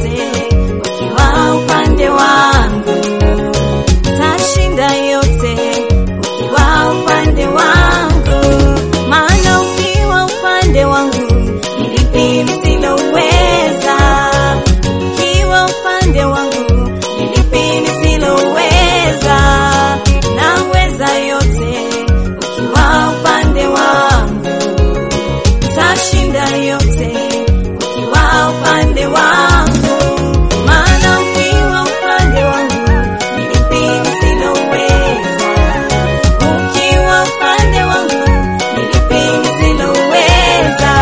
yote ukiwa upande wangu, tashinda yote ukiwa upande wangu. Maana ukiwa upande wangu ni lipi nisiloweza? Ukiwa upande wangu ni lipi nisiloweza? Naweza yote ukiwa upande wangu, tashinda yote ukiwa upande wangu. Maana ukiwa upande wangu ni lipi nisiloweza? Ukiwa upande wangu ni lipi nisiloweza?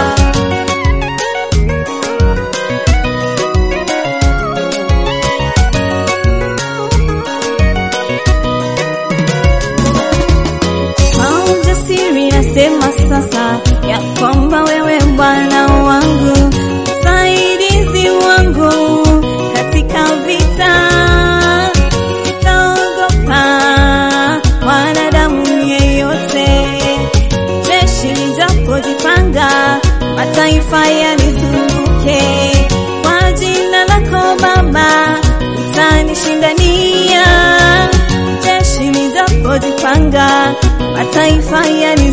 Kwa ujasiri nasema sasa ya kwamba wewe Bwana wangu, msaidizi wangu katika vita. Sitaogopa wanadamu yeyote, jeshi lijapojipanga mataifa yanizunguke. Kwa jina lako Baba utanishindania, jeshi lijapojipanga mataifa yanizunguke.